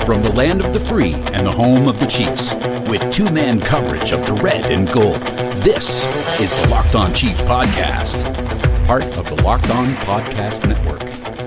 From the land of the free and the home of the Chiefs, with two-man coverage of the red and gold, this is the Locked On Chiefs podcast, part of the Locked On Podcast Network.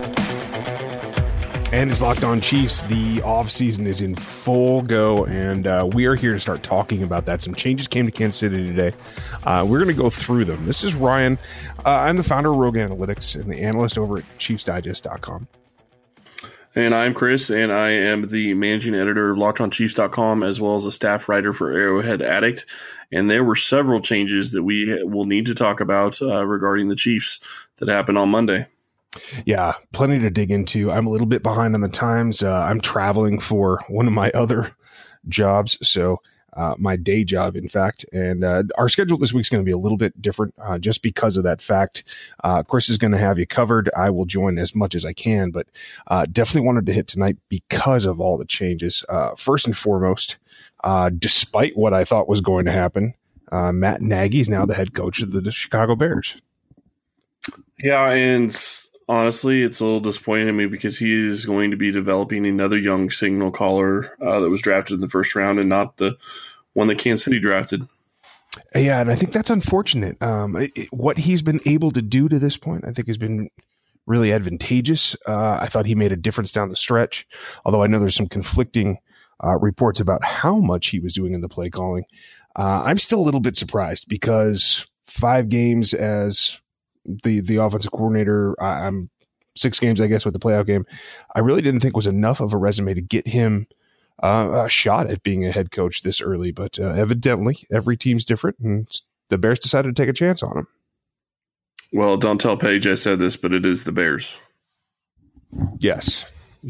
And it's Locked On Chiefs. The offseason is in full go, and we are here to start talking about that. Some changes came to Kansas City today. We're going to go through them. This is Ryan. I'm the founder of Rogue Analytics and the analyst over at ChiefsDigest.com. And I'm Chris, and I am the managing editor of LockedOnChiefs.com, as well as a staff writer for Arrowhead Addict. And there were several changes that we will need to talk about regarding the Chiefs that happened on Monday. Yeah, plenty to dig into. I'm a little bit behind on the times. I'm traveling for one of my other jobs, so my day job, in fact. And our schedule this week is going to be a little bit different just because of that fact. Chris is going to have you covered. I will join as much as I can, but definitely wanted to hit tonight because of all the changes. First and foremost, despite what I thought was going to happen, Matt Nagy is now the head coach of the Chicago Bears. Yeah, and honestly, it's a little disappointing to me because he is going to be developing another young signal caller that was drafted in the first round and not the one that Kansas City drafted. Yeah, and I think that's unfortunate. What he's been able to do to this point, I think, has been really advantageous. I thought he made a difference down the stretch, although I know there's some conflicting reports about how much he was doing in the play calling. I'm still a little bit surprised because 5 games as the offensive coordinator, I'm 6 games, I guess, with the playoff game, I really didn't think was enough of a resume to get him a shot at being a head coach this early. But evidently, every team's different, and the Bears decided to take a chance on him. Well, don't tell Paige I said this, but it is the Bears. Yes.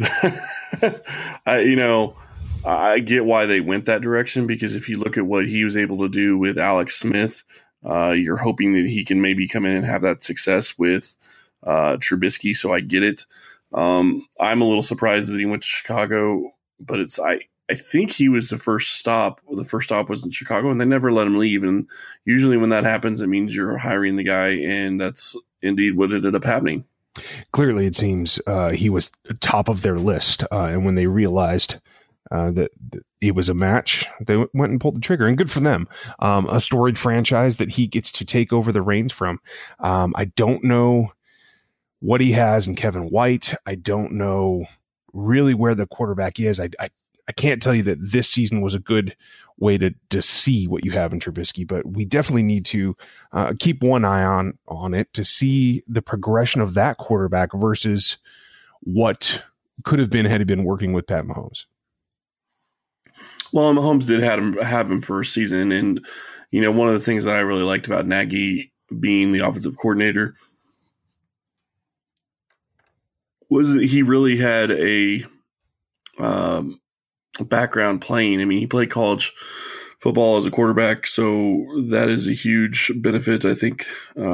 I get why they went that direction, because if you look at what he was able to do with Alex Smith, you're hoping that he can maybe come in and have that success with Trubisky. So I get it. I'm a little surprised that he went to Chicago, but I think he was the first stop. The first stop was in Chicago, and they never let him leave. And usually when that happens, it means you're hiring the guy, and that's indeed what ended up happening. Clearly, it seems he was top of their list, and when they realized that it was a match, they went and pulled the trigger, and good for them. A storied franchise that he gets to take over the reins from. I don't know what he has in Kevin White. I don't know really where the quarterback is. I can't tell you that this season was a good way to see what you have in Trubisky, but we definitely need to keep one eye on it to see the progression of that quarterback versus what could have been had he been working with Pat Mahomes. Well, Mahomes did have him for a season, and one of the things that I really liked about Nagy being the offensive coordinator was that he really had a background playing. I mean, he played college football as a quarterback, so that is a huge benefit. I think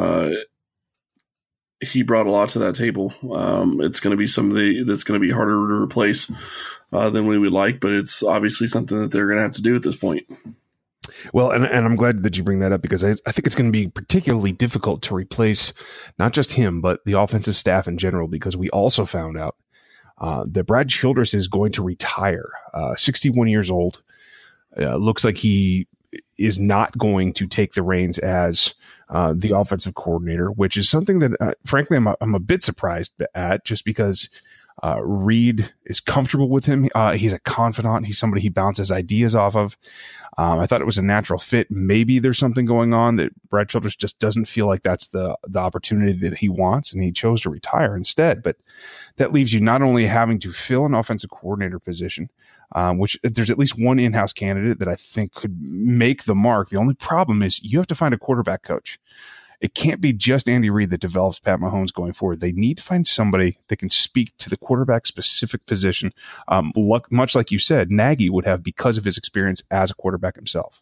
he brought a lot to that table. It's going to be something that's going to be harder to replace than we would like, but it's obviously something that they're going to have to do at this point. Well, and I'm glad that you bring that up, because I think it's going to be particularly difficult to replace not just him, but the offensive staff in general, because we also found out that Brad Childress is going to retire, 61 years old. Looks like he is not going to take the reins as the offensive coordinator, which is something that, frankly, I'm a bit surprised at, just because Reed is comfortable with him. He's a confidant. He's somebody he bounces ideas off of. I thought it was a natural fit. Maybe there's something going on that Brad Childress just doesn't feel like that's the opportunity that he wants, and he chose to retire instead. But that leaves you not only having to fill an offensive coordinator position, which there's at least one in-house candidate that I think could make the mark. The only problem is you have to find a quarterback coach. It can't be just Andy Reid that develops Pat Mahomes going forward. They need to find somebody that can speak to the quarterback-specific position, much like you said, Nagy would have because of his experience as a quarterback himself.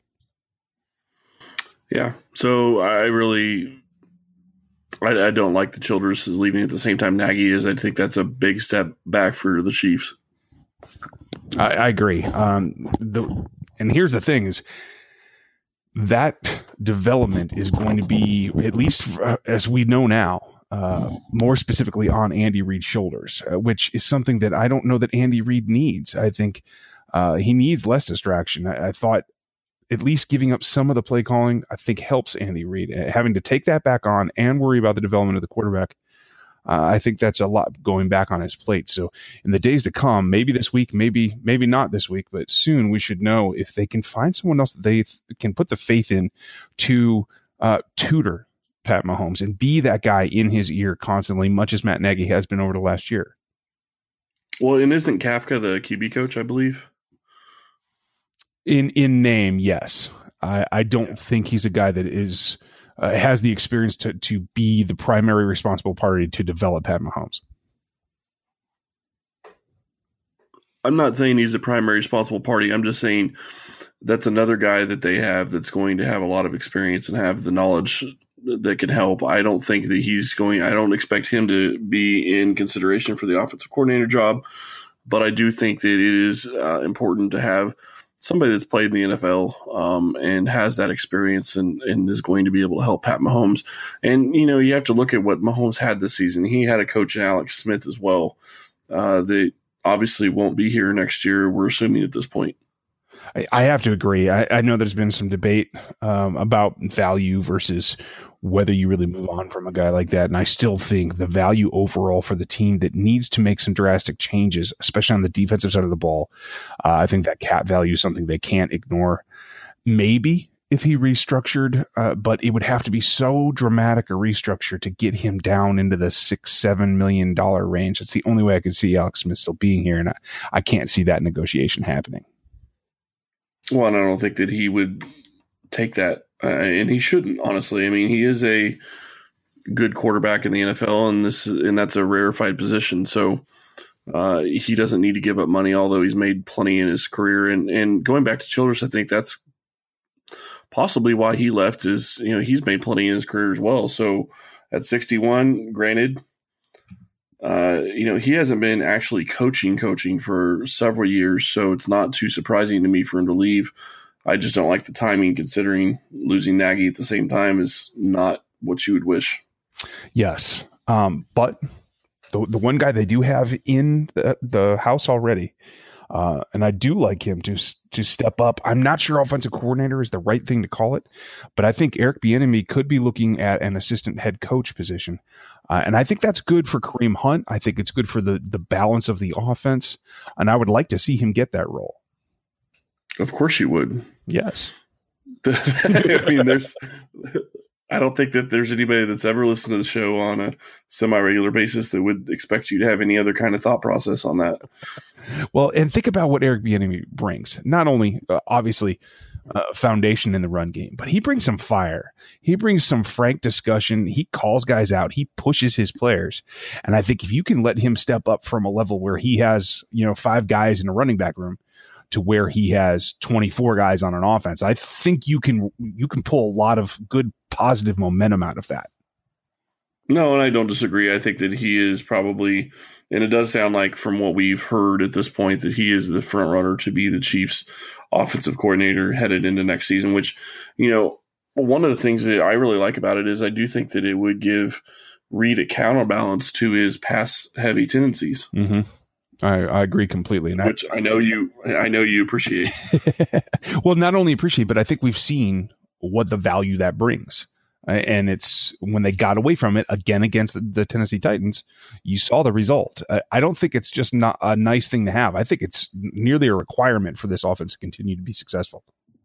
Yeah, so I don't like the Childress is leaving at the same time Nagy is. I think that's a big step back for the Chiefs. I agree. And here's the thing is, that development is going to be, at least as we know now, more specifically on Andy Reid's shoulders, which is something that I don't know that Andy Reid needs. I think he needs less distraction. I thought at least giving up some of the play calling, I think, helps Andy Reid. Having to take that back on and worry about the development of the quarterback, I think that's a lot going back on his plate. So in the days to come, maybe this week, maybe not this week, but soon we should know if they can find someone else that they can put the faith in to tutor Pat Mahomes and be that guy in his ear constantly, much as Matt Nagy has been over the last year. Well, and isn't Kafka the QB coach, I believe? In name, yes. I don't think he's a guy that is has the experience to be the primary responsible party to develop Pat Mahomes. I'm not saying he's the primary responsible party. I'm just saying that's another guy that they have that's going to have a lot of experience and have the knowledge that can help. I don't think that I don't expect him to be in consideration for the offensive coordinator job, but I do think that it is important to have somebody that's played in the NFL and has that experience and is going to be able to help Pat Mahomes. And, you have to look at what Mahomes had this season. He had a coach in Alex Smith as well that obviously won't be here next year, we're assuming at this point. I have to agree. I know there's been some debate about value versus whether you really move on from a guy like that. And I still think the value overall for the team that needs to make some drastic changes, especially on the defensive side of the ball, I think that cap value is something they can't ignore. Maybe if he restructured, but it would have to be so dramatic a restructure to get him down into the $6-7 million range. It's the only way I could see Alex Smith still being here. And I can't see that negotiation happening. Well, and I don't think that he would take that, and he shouldn't, honestly. I mean, he is a good quarterback in the NFL, and that's a rarefied position. So he doesn't need to give up money, although he's made plenty in his career. And going back to Childress, I think that's possibly why he left. Is he's made plenty in his career as well. So at 61, granted, he hasn't been actually coaching for several years, so it's not too surprising to me for him to leave. I just don't like the timing, considering losing Nagy at the same time is not what you would wish. Yes, but the one guy they do have in the house already, and I do like him to step up. I'm not sure offensive coordinator is the right thing to call it, but I think Eric Bieniemy could be looking at an assistant head coach position. And I think that's good for Kareem Hunt. I think it's good for the balance of the offense. And I would like to see him get that role. Of course you would. Yes. I mean, I don't think that there's anybody that's ever listened to the show on a semi-regular basis that would expect you to have any other kind of thought process on that. Well, and think about what Eric Bieniemy brings. Not only, obviously, foundation in the run game, but he brings some fire. He brings some frank discussion. He calls guys out. He pushes his players. And I think if you can let him step up from a level where he has, 5 guys in a running back room to where he has 24 guys on an offense, I think you can pull a lot of good positive momentum out of that. No, and I don't disagree. I think that he is probably, and it does sound like from what we've heard at this point, that he is the front runner to be the Chiefs offensive coordinator headed into next season, which, one of the things that I really like about it is I do think that it would give Reid a counterbalance to his pass heavy tendencies. Mm-hmm. I agree completely. And which I know you appreciate. Well, not only appreciate, but I think we've seen what the value that brings. And it's when they got away from it again against the Tennessee Titans, you saw the result. I don't think it's just not a nice thing to have. I think it's nearly a requirement for this offense to continue to be successful.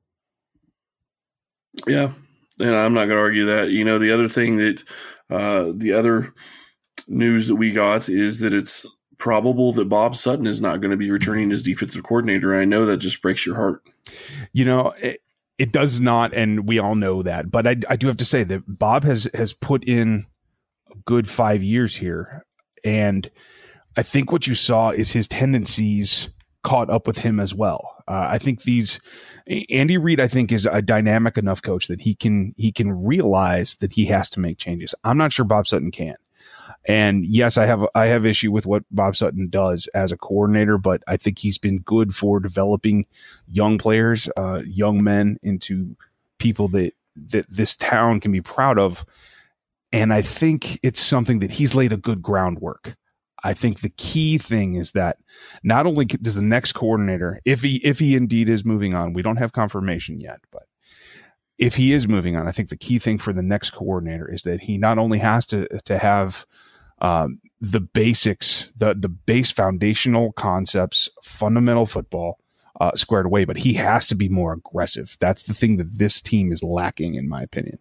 Yeah, and I'm not going to argue that. The other thing that the other news that we got is that it's probable that Bob Sutton is not going to be returning as defensive coordinator. I know that just breaks your heart. It does not, and we all know that. But I do have to say that Bob has put in a good 5 years here. And I think what you saw is his tendencies caught up with him as well. I think Andy Reid, I think, is a dynamic enough coach that he can realize that he has to make changes. I'm not sure Bob Sutton can. And yes, I have issue with what Bob Sutton does as a coordinator, but I think he's been good for developing young players, young men into people that this town can be proud of. And I think it's something that he's laid a good groundwork. I think the key thing is that not only does the next coordinator, if he indeed is moving on, we don't have confirmation yet, but if he is moving on, I think the key thing for the next coordinator is that he not only has to have the basics, the base foundational concepts, fundamental football squared away, but he has to be more aggressive. That's the thing that this team is lacking, in my opinion.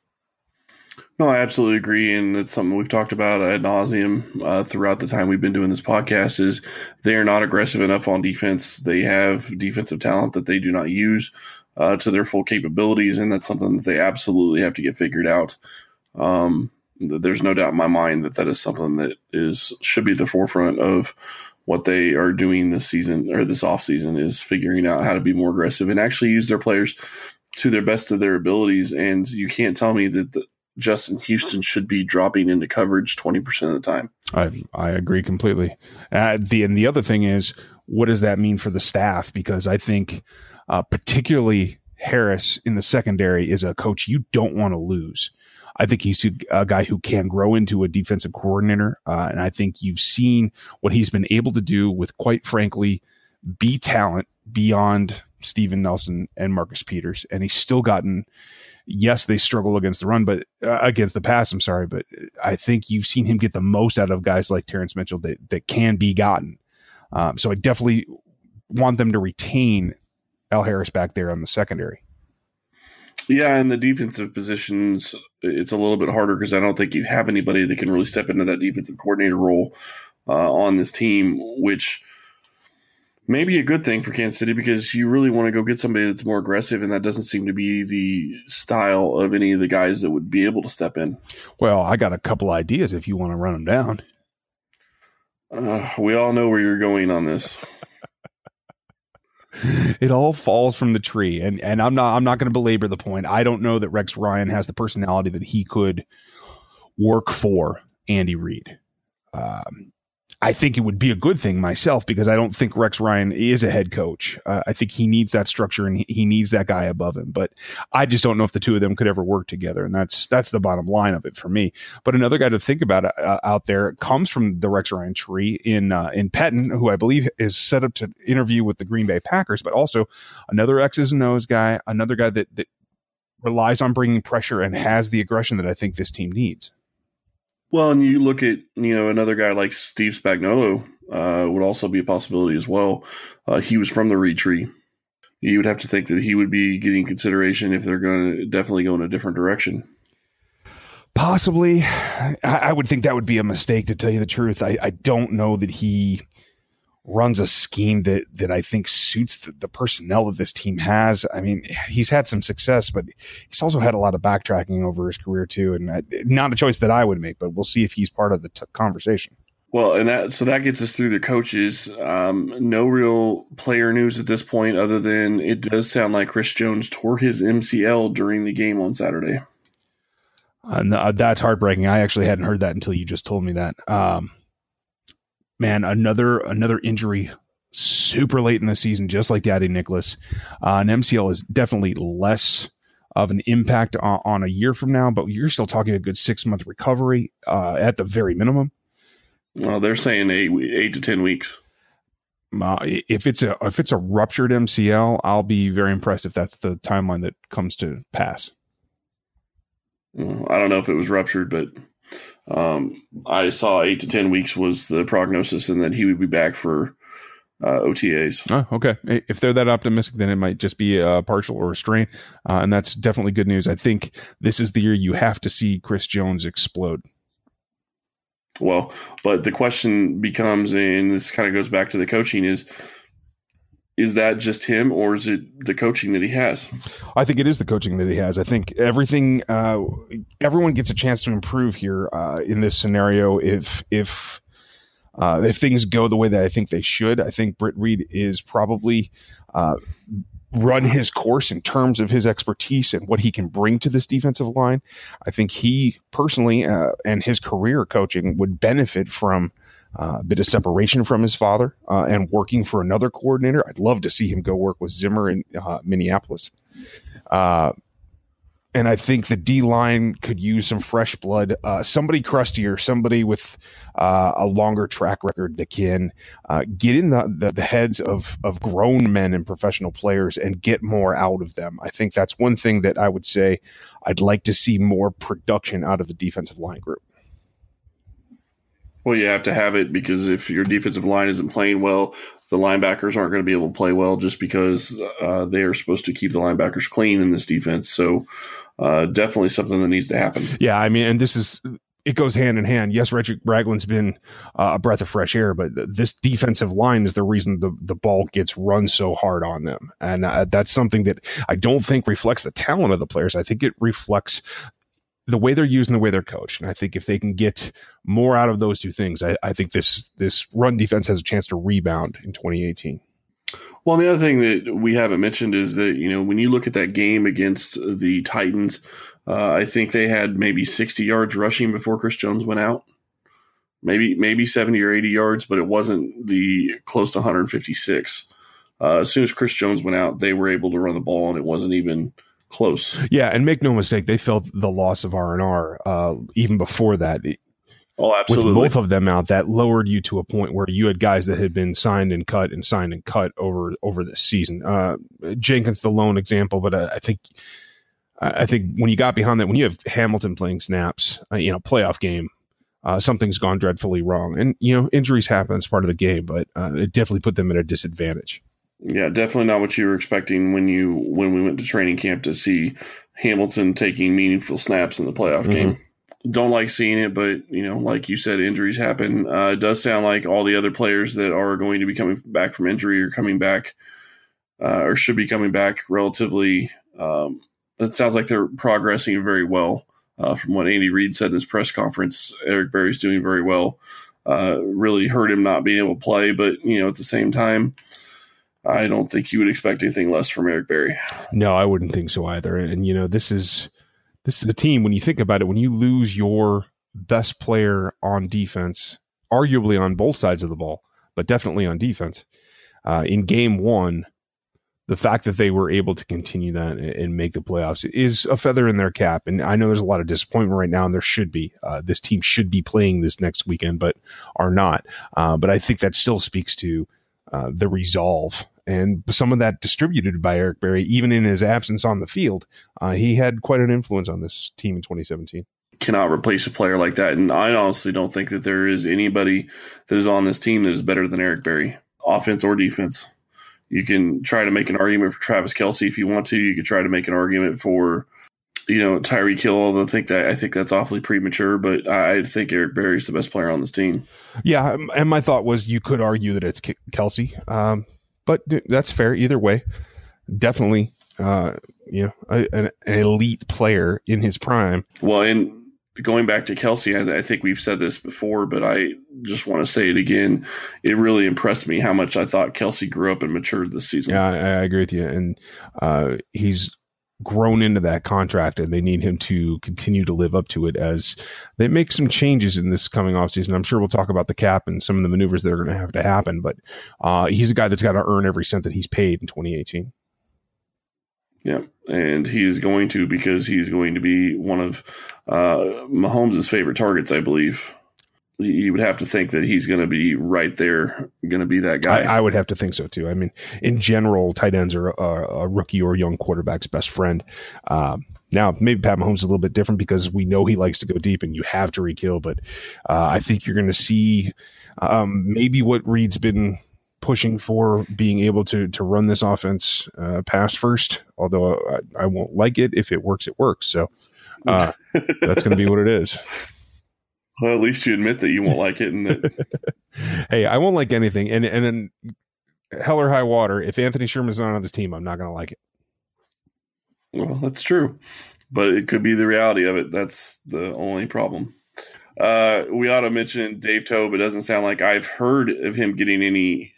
No, I absolutely agree, and it's something we've talked about ad nauseum throughout the time we've been doing this podcast. Is they are not aggressive enough on defense. They have defensive talent that they do not use to their full capabilities, and that's something that they absolutely have to get figured out. There's no doubt in my mind that is something that should be at the forefront of what they are doing this season or this offseason, is figuring out how to be more aggressive and actually use their players to their best of their abilities. And you can't tell me that Justin Houston should be dropping into coverage 20% of the time. I agree completely. And the other thing is, what does that mean for the staff? Because I think particularly Harris in the secondary is a coach you don't want to lose. I think he's a guy who can grow into a defensive coordinator. And I think you've seen what he's been able to do with, quite frankly, be talent beyond Steven Nelson and Marcus Peters. And he's still gotten, yes, they struggle against the run, but against the pass, I'm sorry. But I think you've seen him get the most out of guys like Terrence Mitchell that can be gotten. So I definitely want them to retain Al Harris back there on the secondary. Yeah, and the defensive positions, it's a little bit harder because I don't think you have anybody that can really step into that defensive coordinator role on this team, which may be a good thing for Kansas City because you really want to go get somebody that's more aggressive, and that doesn't seem to be the style of any of the guys that would be able to step in. Well, I got a couple ideas if you want to run them down. We all know where you're going on this. It all falls from the tree, and I'm not going to belabor the point. I don't know that Rex Ryan has the personality that he could work for Andy Reid. I think it would be a good thing myself because I don't think Rex Ryan is a head coach. I think he needs that structure and he needs that guy above him. But I just don't know if the two of them could ever work together, and that's the bottom line of it for me. But another guy to think about out there comes from the Rex Ryan tree in Pettin, who I believe is set up to interview with the Green Bay Packers, but also another X's and O's guy, another guy that relies on bringing pressure and has the aggression that I think this team needs. Well, and you look at, another guy like Steve Spagnuolo would also be a possibility as well. He was from the Reed tree. You would have to think that he would be getting consideration if they're going to definitely go in a different direction. Possibly. I would think that would be a mistake, to tell you the truth. I don't know that he runs a scheme that I think suits the personnel that this team has. I mean, he's had some success, but he's also had a lot of backtracking over his career too, and not a choice that I would make, but we'll see if he's part of the conversation. Well, and that gets us through the coaches. No real player news at this point, other than it does sound like Chris Jones tore his MCL during the game on Saturday. That's heartbreaking. I actually hadn't heard that until you just told me that. Man, another injury super late in the season, just like Daddy Nicholas. An MCL is definitely less of an impact on a year from now, but you're still talking a good 6-month recovery at the very minimum. Well, they're saying 8 to 10 weeks. If it's a ruptured MCL, I'll be very impressed if that's the timeline that comes to pass. Well, I don't know if it was ruptured, but I saw 8 to 10 weeks was the prognosis, and that he would be back for OTAs. Oh, okay. If they're that optimistic, then it might just be a partial or a strain, and that's definitely good news. I think this is the year you have to see Chris Jones explode. Well, but the question becomes, and this kind of goes back to the coaching, is that just him, or is it the coaching that he has? I think it is the coaching that he has. I think everyone gets a chance to improve here in this scenario. If things go the way that I think they should, I think Britt Reid is probably run his course in terms of his expertise and what he can bring to this defensive line. I think he personally and his career coaching would benefit from a bit of separation from his father and working for another coordinator. I'd love to see him go work with Zimmer in Minneapolis. And I think the D-line could use some fresh blood, somebody crustier, somebody with a longer track record that can get in the heads of grown men and professional players and get more out of them. I think that's one thing that I would say I'd like to see more production out of the defensive line group. Well, you have to have it because if your defensive line isn't playing well, the linebackers aren't going to be able to play well just because they are supposed to keep the linebackers clean in this defense. So definitely something that needs to happen. Yeah, I mean, and it goes hand in hand. Yes, Reggie Ragland's been a breath of fresh air, but this defensive line is the reason the ball gets run so hard on them. And that's something that I don't think reflects the talent of the players. I think it reflects the way they're used and the way they're coached. And I think if they can get more out of those two things, I think this run defense has a chance to rebound in 2018. Well, the other thing that we haven't mentioned is that, when you look at that game against the Titans, I think they had maybe 60 yards rushing before Chris Jones went out. Maybe 70 or 80 yards, but it wasn't the close to 156. As soon as Chris Jones went out, they were able to run the ball, and it wasn't even close. Yeah, and make no mistake, they felt the loss of R&R even before that. Oh, absolutely. With both of them out, that lowered you to a point where you had guys that had been signed and cut over this season. Jenkins, the lone example, but I think when you got behind that, when you have Hamilton playing snaps, playoff game, something's gone dreadfully wrong. And, injuries happen as part of the game, but it definitely put them at a disadvantage. Yeah, definitely not what you were expecting when we went to training camp to see Hamilton taking meaningful snaps in the playoff game. Don't like seeing it, but, like you said, injuries happen. It does sound like all the other players that are going to be coming back from injury are coming back or should be coming back relatively. It sounds like they're progressing very well. From what Andy Reid said in his press conference, Eric Berry's doing very well. Really hurt him not being able to play, but, at the same time, I don't think you would expect anything less from Eric Berry. No, I wouldn't think so either. And, this is a team, when you think about it, when you lose your best player on defense, arguably on both sides of the ball, but definitely on defense, in game one, the fact that they were able to continue that and make the playoffs is a feather in their cap. And I know there's a lot of disappointment right now, and there should be. This team should be playing this next weekend, but are not. But I think that still speaks to the resolve and some of that distributed by Eric Berry, even in his absence on the field. He had quite an influence on this team in 2017. Cannot replace a player like that. And I honestly don't think that there is anybody that is on this team that is better than Eric Berry, offense or defense. You can try to make an argument for Travis Kelce if you want to. You could try to make an argument for, Tyreek Hill. Although I think that's awfully premature, but I think Eric Berry is the best player on this team. Yeah, and my thought was you could argue that it's Kelce, but that's fair either way. Definitely, an elite player in his prime. Well, and going back to Kelce, I think we've said this before, but I just want to say it again. It really impressed me how much I thought Kelce grew up and matured this season. Yeah, I agree with you. And he's grown into that contract, and they need him to continue to live up to it as they make some changes in this coming offseason. I'm sure we'll talk about the cap and some of the maneuvers that are going to happen, but he's a guy that's got to earn every cent that he's paid in 2018. Yeah, and he is going to, because he's going to be one of Mahomes' favorite targets, I believe. You would have to think that he's going to be right there, going to be that guy. I would have to think so, too. I mean, in general, tight ends are a rookie or young quarterback's best friend. Now, maybe Pat Mahomes is a little bit different because we know he likes to go deep, and you have Tyreek Hill, but I think you're going to see maybe what Reid's been pushing for, being able to run this offense pass first, although I won't like it. If it works, it works. So that's going to be what it is. Well, at least you admit that you won't like it. And that hey, I won't like anything. And then hell or high water, if Anthony Sherman's not on this team, I'm not going to like it. Well, that's true. But it could be the reality of it. That's the only problem. We ought to mention Dave Toub. It doesn't sound like I've heard of him getting any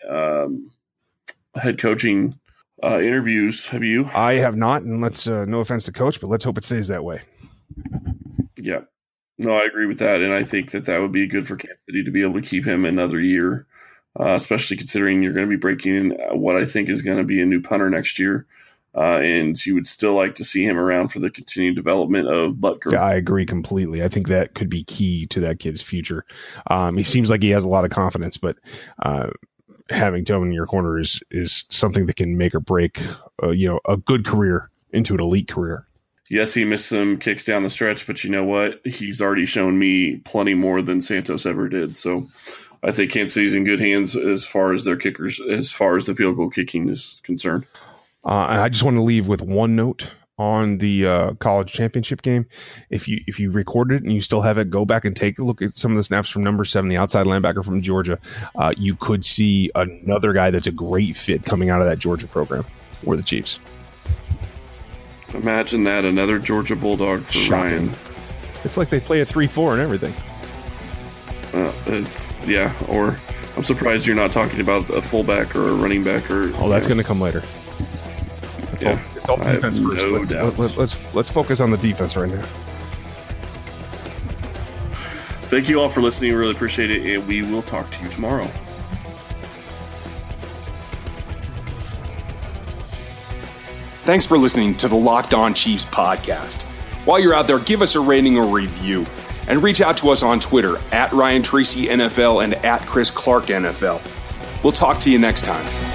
head coaching interviews. Have you? I have not. And let's, no offense to Coach, but let's hope it stays that way. Yeah. No, I agree with that, and I think that would be good for Kansas City to be able to keep him another year, especially considering you're going to be breaking in what I think is going to be a new punter next year and you would still like to see him around for the continued development of Butker. Yeah, I agree completely. I think that could be key to that kid's future. He seems like he has a lot of confidence, but having Tobin in your corner is something that can make or break a good career into an elite career. Yes, he missed some kicks down the stretch, but you know what? He's already shown me plenty more than Santos ever did. So I think Kansas City's in good hands as far as their kickers, as far as the field goal kicking is concerned. And I just want to leave with one note on the college championship game. If you recorded it and you still have it, go back and take a look at some of the snaps from number 7, the outside linebacker from Georgia. You could see another guy that's a great fit coming out of that Georgia program for the Chiefs. Imagine that, another Georgia Bulldog for Shocking. Ryan. It's like they play a 3-4 and everything. Or I'm surprised you're not talking about a fullback or a running back or. That's going to come later. It's all defense first. Let's focus on the defense right now. Thank you all for listening. Really appreciate it, and we will talk to you tomorrow. Thanks for listening to the Locked On Chiefs podcast. While you're out there, give us a rating or review, and reach out to us on Twitter @Ryan Tracy NFL and @Chris Clark NFL. We'll talk to you next time.